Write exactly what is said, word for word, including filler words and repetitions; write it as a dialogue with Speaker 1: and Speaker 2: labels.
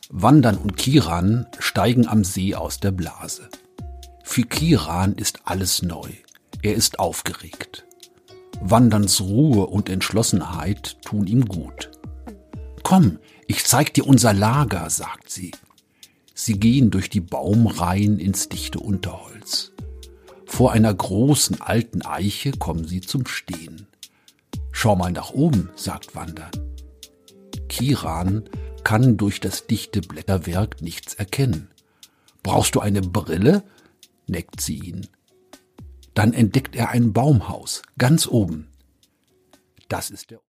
Speaker 1: Wandan und Kiran steigen am See aus der Blase. Für Kiran ist alles neu. Er ist aufgeregt. Wandans Ruhe und Entschlossenheit tun ihm gut. »Komm, ich zeig dir unser Lager«, sagt sie. Sie gehen durch die Baumreihen ins dichte Unterholz. Vor einer großen alten Eiche kommen sie zum Stehen. »Schau mal nach oben«, sagt Wandan. Kiran kann durch das dichte Blätterwerk nichts erkennen. »Brauchst du eine Brille?«, neckt sie ihn. Dann entdeckt er ein Baumhaus, ganz oben. Das ist der